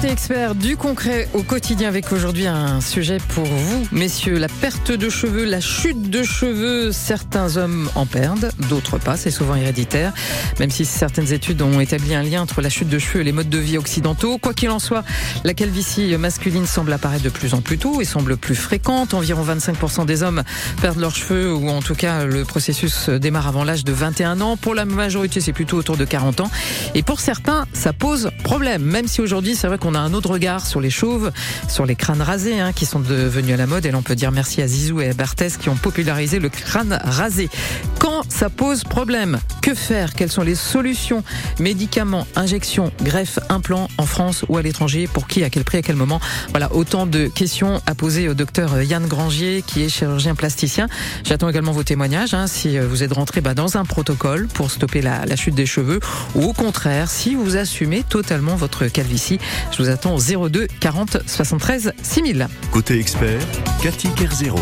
Côté expert, du concret au quotidien avec aujourd'hui un sujet pour vous, messieurs. La perte de cheveux, la chute de cheveux. Certains hommes en perdent, d'autres pas. C'est souvent héréditaire. Même si certaines études ont établi un lien entre la chute de cheveux et les modes de vie occidentaux. Quoi qu'il en soit, la calvitie masculine semble apparaître de plus en plus tôt et semble plus fréquente. Environ 25% des hommes perdent leurs cheveux, ou en tout cas le processus démarre avant l'âge de 21 ans. Pour la majorité, c'est plutôt autour de 40 ans. Et pour certains, ça pose problème. Même si aujourd'hui, c'est vrai qu'on a un autre regard sur les chauves, sur les crânes rasés, qui sont devenus à la mode. Et l'on peut dire merci à Zizou et à Barthès qui ont popularisé le crâne rasé. Quand ça pose problème, que faire? Quelles sont les solutions? Médicaments, injections, greffes, implants en France ou à l'étranger? Pour qui? À quel prix? À quel moment? Voilà, autant de questions à poser au docteur Yann Grangier, qui est chirurgien plasticien. J'attends également vos témoignages, si vous êtes rentré dans un protocole pour stopper la chute des cheveux, ou au contraire, si vous assumez totalement votre calvitie. Je vous attends au 02 40 73 6000. Côté expert, Cathy Kerzero.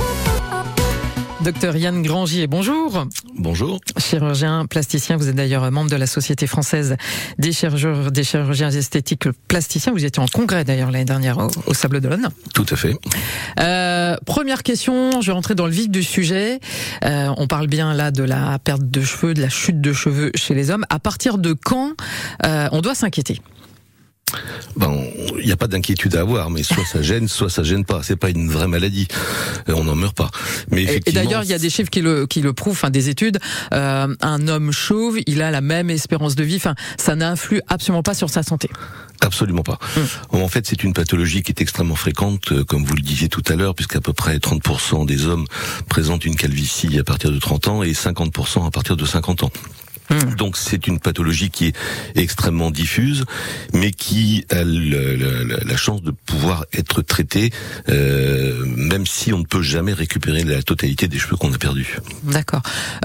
Docteur Yann Grangier, bonjour. Bonjour. Chirurgien plasticien, vous êtes d'ailleurs membre de la Société française des chirurgiens esthétiques plasticiens. Vous étiez en congrès d'ailleurs l'année dernière au Sable d'Olonne. Tout à fait. Première question, je vais rentrer dans le vif du sujet. On parle bien là de la perte de cheveux, de la chute de cheveux chez les hommes. À partir de quand on doit s'inquiéter? Il n'y a pas d'inquiétude à avoir, mais soit ça gêne pas. C'est pas une vraie maladie. On n'en meurt pas. Mais effectivement. Et d'ailleurs, il y a des chiffres qui le prouvent, des études. Un homme chauve, il a la même espérance de vie. Ça n'influe absolument pas sur sa santé. Absolument pas. En fait, c'est une pathologie qui est extrêmement fréquente, comme vous le disiez tout à l'heure, puisqu'à peu près 30% des hommes présentent une calvitie à partir de 30 ans et 50% à partir de 50 ans. Donc c'est une pathologie qui est extrêmement diffuse, mais qui a la chance de pouvoir être traitée, même si on ne peut jamais récupérer la totalité des cheveux qu'on a perdus. D'accord.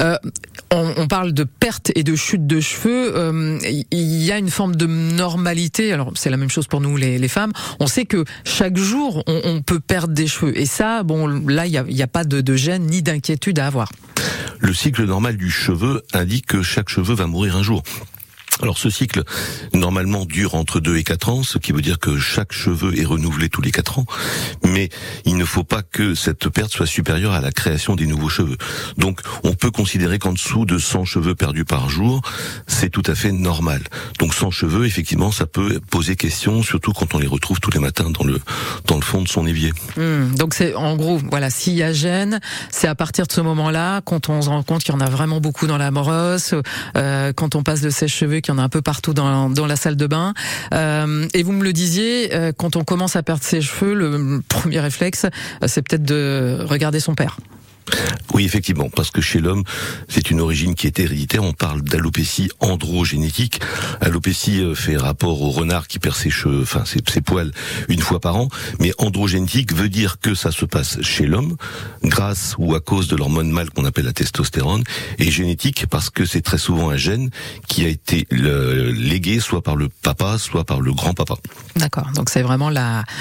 On parle de perte et de chute de cheveux. Il y a une forme de normalité. Alors c'est la même chose pour nous les femmes. On sait que chaque jour on peut perdre des cheveux. Et ça, là il y a pas de gêne ni d'inquiétude à avoir. Le cycle normal du cheveu indique que chaque cheveu va mourir un jour. Alors ce cycle, normalement, dure entre 2 et 4 ans, ce qui veut dire que chaque cheveu est renouvelé tous les 4 ans, mais il ne faut pas que cette perte soit supérieure à la création des nouveaux cheveux. Donc on peut considérer qu'en dessous de 100 cheveux perdus par jour, c'est tout à fait normal. Donc 100 cheveux, effectivement, ça peut poser question, surtout quand on les retrouve tous les matins dans le fond de son évier. Donc c'est en gros, s'il y a gêne, c'est à partir de ce moment-là, quand on se rend compte qu'il y en a vraiment beaucoup dans la brosse, quand on passe de sèche-cheveux, qu'il y en a un peu partout dans la salle de bain. Et vous me le disiez, quand on commence à perdre ses cheveux, le premier réflexe, c'est peut-être de regarder son père. Oui, effectivement, parce que chez l'homme, c'est une origine qui est héréditaire. On parle d'alopécie androgénétique. Alopécie fait rapport au renard qui perd ses cheveux, ses poils une fois par an. Mais androgénétique veut dire que ça se passe chez l'homme, grâce ou à cause de l'hormone mâle qu'on appelle la testostérone, et génétique parce que c'est très souvent un gène qui a été légué soit par le papa, soit par le grand-papa. D'accord. Donc c'est vraiment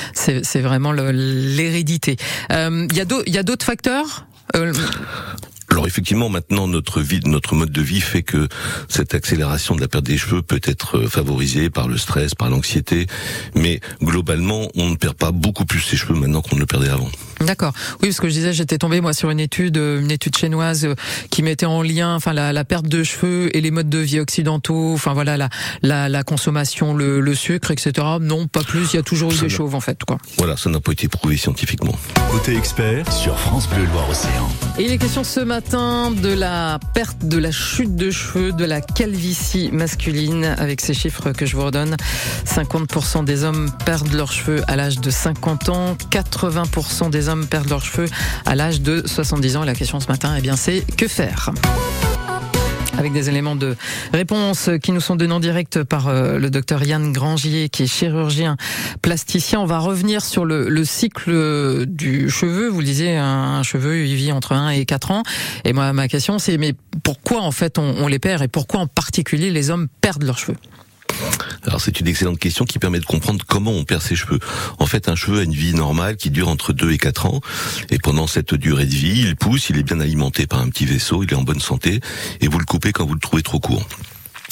l'hérédité. Il y a d'autres facteurs? Alors effectivement, maintenant notre mode de vie fait que cette accélération de la perte des cheveux peut être favorisée par le stress, par l'anxiété, mais globalement, on ne perd pas beaucoup plus ses cheveux maintenant qu'on ne le perdait avant. D'accord. Oui, parce que je disais, j'étais tombé sur une étude chinoise qui mettait en lien, la perte de cheveux et les modes de vie occidentaux. La consommation, le sucre, etc. Non, pas plus. Il y a toujours eu des chauves en fait, quoi. Voilà, ça n'a pas été prouvé scientifiquement. Côté expert sur France Bleu Loire-Océan. Et il est question ce matin de la perte, de la chute de cheveux, de la calvitie masculine, avec ces chiffres que je vous redonne. 50% des hommes perdent leurs cheveux à l'âge de 50 ans, 80% des hommes perdent leurs cheveux à l'âge de 70 ans. Et la question ce matin, c'est que faire ? Avec des éléments de réponse qui nous sont donnés en direct par le docteur Yann Grangier, qui est chirurgien plasticien. On va revenir sur le cycle du cheveu. Vous le disiez, un cheveu, il vit entre 1 et 4 ans. Et moi, ma question, c'est mais pourquoi en fait on les perd et pourquoi en particulier les hommes perdent leurs cheveux ? Alors c'est une excellente question qui permet de comprendre comment on perd ses cheveux. En fait, un cheveu a une vie normale qui dure entre 2 et 4 ans. Et pendant cette durée de vie, il pousse, il est bien alimenté par un petit vaisseau, il est en bonne santé. Et vous le coupez quand vous le trouvez trop court.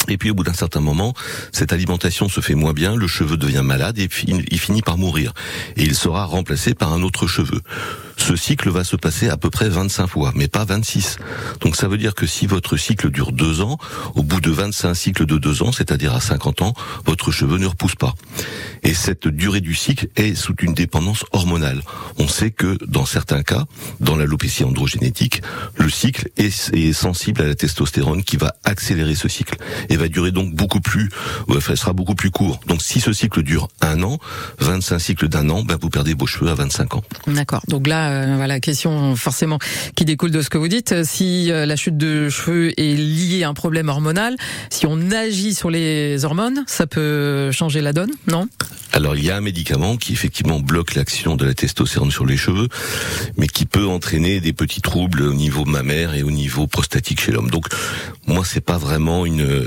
Et puis au bout d'un certain moment, cette alimentation se fait moins bien, le cheveu devient malade et il finit par mourir. Et il sera remplacé par un autre cheveu. Ce cycle va se passer à peu près 25 fois, mais pas 26. Donc ça veut dire que si votre cycle dure 2 ans, au bout de 25 cycles de 2 ans, c'est-à-dire à 50 ans, votre cheveu ne repousse pas. Et cette durée du cycle est sous une dépendance hormonale. On sait que dans certains cas, dans l'alopécie androgénétique, le cycle est sensible à la testostérone qui va accélérer ce cycle et va durer donc sera beaucoup plus court. Donc si ce cycle dure 1 an, 25 cycles d'1 an, vous perdez vos cheveux à 25 ans. D'accord. Donc là, voilà, question forcément qui découle de ce que vous dites. Si la chute de cheveux est liée à un problème hormonal, si on agit sur les hormones, ça peut changer la donne, non ? Alors il y a un médicament qui effectivement bloque l'action de la testostérone sur les cheveux, mais qui peut entraîner des petits troubles au niveau mammaire et au niveau prostatique chez l'homme. Donc moi c'est pas vraiment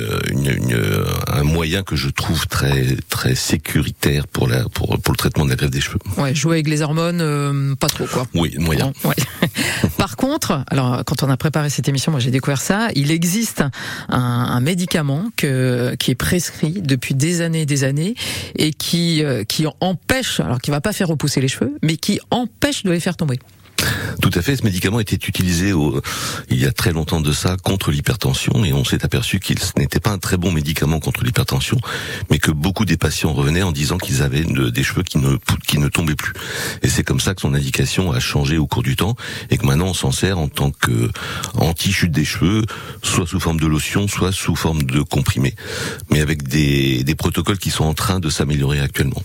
un moyen que je trouve très très sécuritaire pour le traitement de la greffe des cheveux. Ouais, jouer avec les hormones, pas trop quoi. Oui, moyen. Ouais. Par contre, alors quand on a préparé cette émission, moi j'ai découvert ça. Il existe un médicament qui est prescrit depuis des années et qui empêche, alors qui va pas faire repousser les cheveux, mais qui empêche de les faire tomber. Tout à fait, ce médicament était utilisé il y a très longtemps de ça contre l'hypertension et on s'est aperçu qu'il n'était pas un très bon médicament contre l'hypertension, mais que beaucoup des patients revenaient en disant qu'ils avaient des cheveux qui ne tombaient plus. Et c'est comme ça que son indication a changé au cours du temps et que maintenant on s'en sert en tant que anti-chute des cheveux, soit sous forme de lotion, soit sous forme de comprimé, mais avec des protocoles qui sont en train de s'améliorer actuellement.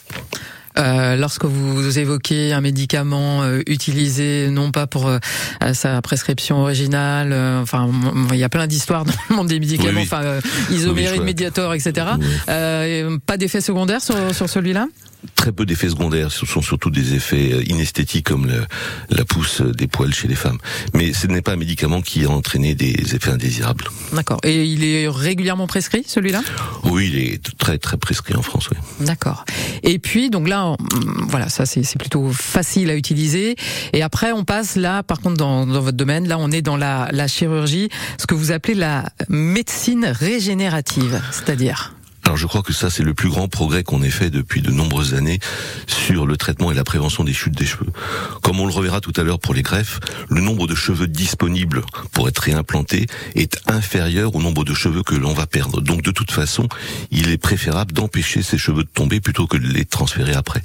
Lorsque vous évoquez un médicament utilisé non pas pour sa prescription originale, il y a plein d'histoires dans le monde des médicaments, Isoméride, Mediator, etc. Oui. Pas d'effet secondaire sur celui-là ? Très peu d'effets secondaires, ce sont surtout des effets inesthétiques comme la pousse des poils chez les femmes. Mais ce n'est pas un médicament qui a entraîné des effets indésirables. D'accord. Et il est régulièrement prescrit, celui-là ? Oui, il est très très prescrit en France, oui. D'accord. Et puis, donc là, voilà, ça c'est plutôt facile à utiliser. Et après, on passe là, par contre, dans votre domaine, là on est dans la chirurgie, ce que vous appelez la médecine régénérative, c'est-à-dire ? Alors je crois que ça c'est le plus grand progrès qu'on ait fait depuis de nombreuses années sur le traitement et la prévention des chutes des cheveux. Comme on le reverra tout à l'heure pour les greffes, le nombre de cheveux disponibles pour être réimplantés est inférieur au nombre de cheveux que l'on va perdre. Donc de toute façon, il est préférable d'empêcher ces cheveux de tomber plutôt que de les transférer après.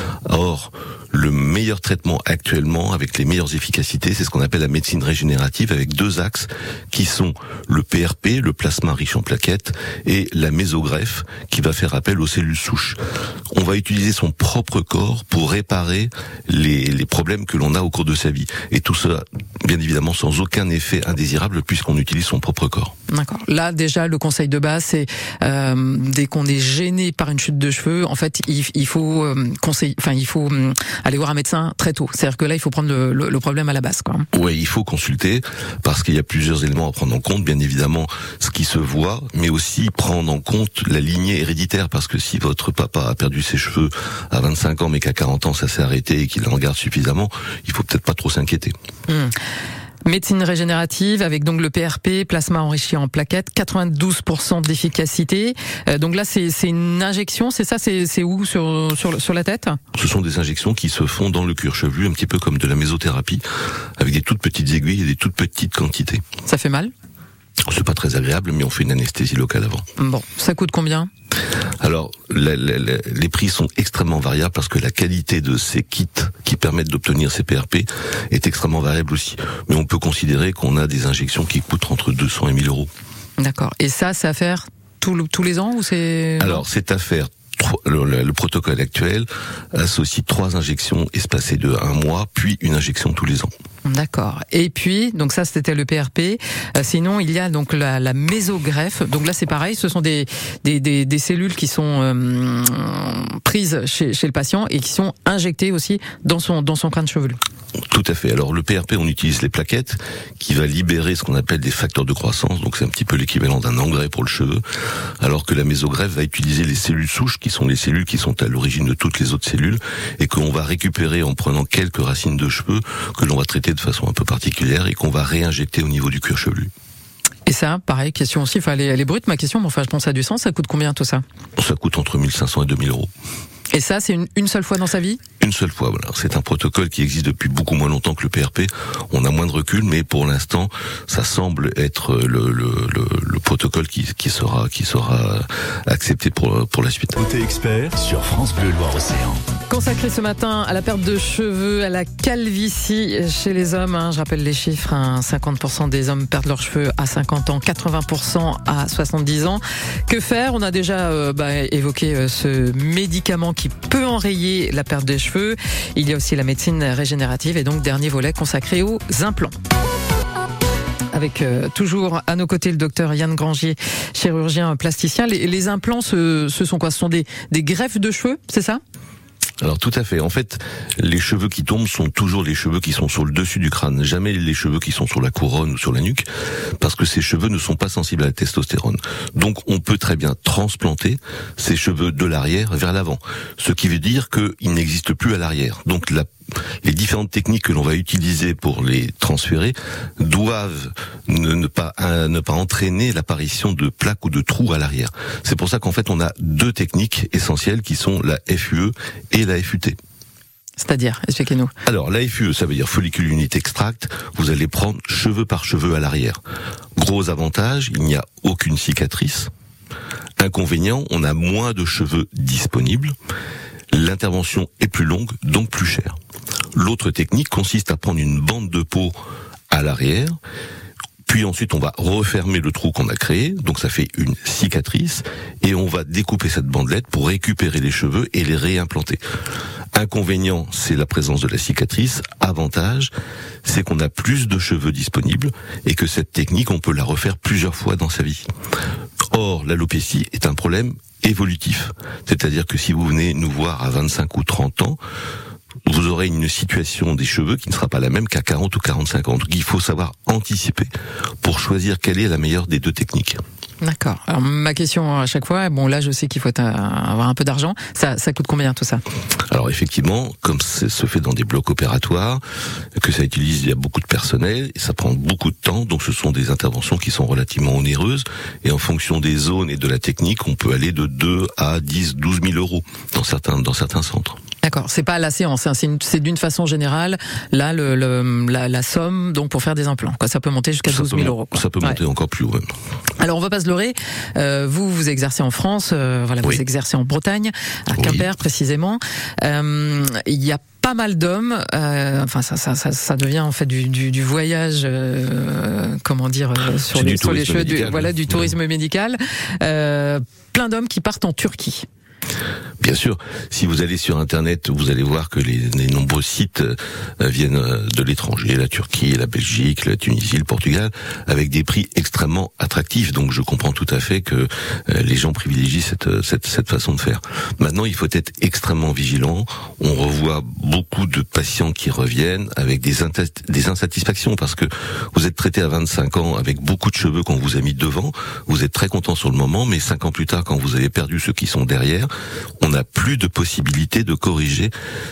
Or, le meilleur traitement actuellement, avec les meilleures efficacités, c'est ce qu'on appelle la médecine régénérative, avec 2 axes qui sont le PRP, le plasma riche en plaquettes, et la mésogreffe, qui va faire appel aux cellules souches. On va utiliser son propre corps pour réparer les problèmes que l'on a au cours de sa vie. Et tout ça, bien évidemment, sans aucun effet indésirable, puisqu'on utilise son propre corps. D'accord. Là, déjà, le conseil de base, c'est dès qu'on est gêné par une chute de cheveux, en fait, il faut aller voir un médecin très tôt. C'est-à-dire que là, il faut prendre le problème à la base, quoi. Oui, il faut consulter parce qu'il y a plusieurs éléments à prendre en compte. Bien évidemment, ce qui se voit, mais aussi prendre en compte la lignée héréditaire, parce que si votre papa a perdu ses cheveux à 25 ans, mais qu'à 40 ans, ça s'est arrêté et qu'il en garde suffisamment, il faut peut-être pas trop s'inquiéter. Médecine régénérative avec donc le PRP, plasma enrichi en plaquettes, 92% d'efficacité. Donc là, c'est une injection, c'est ça, c'est où sur la tête ? Ce sont des injections qui se font dans le cuir chevelu, un petit peu comme de la mésothérapie, avec des toutes petites aiguilles et des toutes petites quantités. Ça fait mal ? C'est pas très agréable, mais on fait une anesthésie locale avant. Bon, ça coûte combien ? Alors, les prix sont extrêmement variables parce que la qualité de ces kits qui permettent d'obtenir ces PRP est extrêmement variable aussi. Mais on peut considérer qu'on a des injections qui coûtent entre 200 et 1000 euros. D'accord. Et ça, c'est à faire tous les ans ou c'est... Alors, c'est à faire. Le protocole actuel associe 3 injections espacées de 1 mois, puis une injection tous les ans. D'accord. Et puis, donc ça c'était le PRP. Sinon, il y a donc la mésogreffe. Donc là, c'est pareil. Ce sont des cellules qui sont prises chez le patient et qui sont injectées aussi dans son crâne chevelu. Tout à fait. Alors le PRP, on utilise les plaquettes qui va libérer ce qu'on appelle des facteurs de croissance. Donc c'est un petit peu l'équivalent d'un engrais pour le cheveu. Alors que la mésogreffe va utiliser les cellules souches qui sont les cellules qui sont à l'origine de toutes les autres cellules et qu'on va récupérer en prenant quelques racines de cheveux que l'on va traiter de façon un peu particulière et qu'on va réinjecter au niveau du cuir chevelu. Et ça, pareil, question aussi, elle est brute ma question, mais enfin je pense que ça a du sens, ça coûte combien tout ça? Ça coûte entre 1500 et 2000 euros. Et ça, c'est une seule fois dans sa vie? Une seule fois, voilà. C'est un protocole qui existe depuis beaucoup moins longtemps que le PRP. On a moins de recul, mais pour l'instant, ça semble être le protocole qui sera accepté pour la suite. Côté expert sur France Bleu Loire-Océan. Consacré ce matin à la perte de cheveux, à la calvitie chez les hommes. Je rappelle les chiffres, 50% des hommes perdent leurs cheveux à 50 ans, 80% à 70 ans. Que faire? On a déjà évoqué ce médicament qui peut enrayer la perte des cheveux. Il y a aussi la médecine régénérative et donc dernier volet consacré aux implants. Avec toujours à nos côtés le docteur Yann Grangier, chirurgien plasticien. Les implants, ce sont quoi? Ce sont des greffes de cheveux, c'est ça? Alors tout à fait. En fait, les cheveux qui tombent sont toujours les cheveux qui sont sur le dessus du crâne, jamais les cheveux qui sont sur la couronne ou sur la nuque, parce que ces cheveux ne sont pas sensibles à la testostérone. Donc on peut très bien transplanter ces cheveux de l'arrière vers l'avant, ce qui veut dire qu'ils n'existent plus à l'arrière. Donc les différentes techniques que l'on va utiliser pour les transférer doivent ne pas entraîner l'apparition de plaques ou de trous à l'arrière. C'est pour ça qu'en fait on a deux techniques essentielles qui sont la FUE et la FUT. C'est-à-dire, expliquez-nous. Alors, la FUE, ça veut dire follicule unit extract. Vous allez prendre cheveu par cheveu à l'arrière. Gros avantage, il n'y a aucune cicatrice. Inconvénient, on a moins de cheveux disponibles. L'intervention est plus longue, donc plus chère. L'autre technique consiste à prendre une bande de peau à l'arrière, puis ensuite on va refermer le trou qu'on a créé, donc ça fait une cicatrice, et on va découper cette bandelette pour récupérer les cheveux et les réimplanter. Inconvénient, c'est la présence de la cicatrice. Avantage, c'est qu'on a plus de cheveux disponibles et que cette technique, on peut la refaire plusieurs fois dans sa vie. Or, l'alopécie est un problème évolutif. C'est-à-dire que si vous venez nous voir à 25 ou 30 ans, vous aurez une situation des cheveux qui ne sera pas la même qu'à 40 ou 45 ans. Donc il faut savoir anticiper pour choisir quelle est la meilleure des deux techniques. D'accord. Alors ma question à chaque fois, bon là je sais qu'il faut avoir un peu d'argent, ça coûte combien tout ça? Alors effectivement, comme ça se fait dans des blocs opératoires, que ça utilise, il y a beaucoup de personnel, et ça prend beaucoup de temps, donc ce sont des interventions qui sont relativement onéreuses, et en fonction des zones et de la technique, on peut aller de 2 à 10, 12 000 euros dans certains centres. D'accord, c'est pas la séance, c'est d'une façon générale, là la somme donc pour faire des implants. Ça peut monter jusqu'à 12 000 euros. Ça peut monter encore plus haut. Alors on va pas se leurrer, vous exercez en France, Oui. Vous exercez en Bretagne, à Quimper précisément. Il y a pas mal d'hommes, ça devient en fait du voyage, sur les cheveux, du tourisme médical. Plein d'hommes qui partent en Turquie. Bien sûr, si vous allez sur Internet, vous allez voir que les nombreux sites viennent de l'étranger, la Turquie, la Belgique, la Tunisie, le Portugal, avec des prix extrêmement attractifs. Donc je comprends tout à fait que les gens privilégient cette façon de faire. Maintenant, il faut être extrêmement vigilant. On revoit beaucoup de patients qui reviennent avec des insatisfactions parce que vous êtes traité à 25 ans avec beaucoup de cheveux qu'on vous a mis devant. Vous êtes très content sur le moment, mais 5 ans plus tard, quand vous avez perdu ceux qui sont derrière, on n'a plus de possibilité de corriger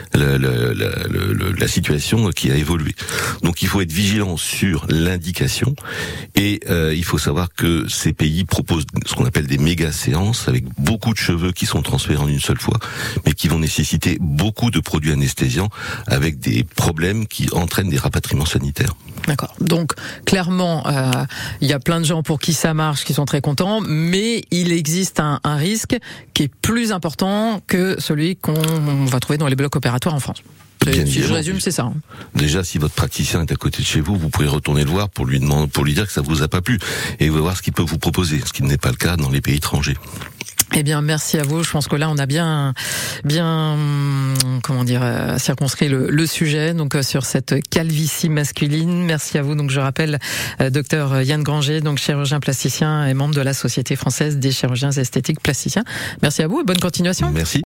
la situation qui a évolué. Donc il faut être vigilant sur l'indication et il faut savoir que ces pays proposent ce qu'on appelle des méga séances avec beaucoup de cheveux qui sont transférés en une seule fois, mais qui vont nécessiter beaucoup de produits anesthésiants avec des problèmes qui entraînent des rapatriements sanitaires. D'accord. Donc clairement, il y a plein de gens pour qui ça marche, qui sont très contents, mais il existe un risque qui est plus important que celui qu'on va trouver dans les blocs opératoires en France. Si je résume, c'est ça. Déjà, si votre praticien est à côté de chez vous, vous pouvez retourner le voir pour lui dire que ça vous a pas plu et vous voir ce qu'il peut vous proposer, ce qui n'est pas le cas dans les pays étrangers. Eh bien, merci à vous. Je pense que là, on a bien, circonscrit le sujet. Donc, sur cette calvitie masculine. Merci à vous. Donc, je rappelle, docteur Yann Grangier, donc chirurgien plasticien et membre de la Société française des chirurgiens esthétiques plasticiens. Merci à vous et bonne continuation. Merci.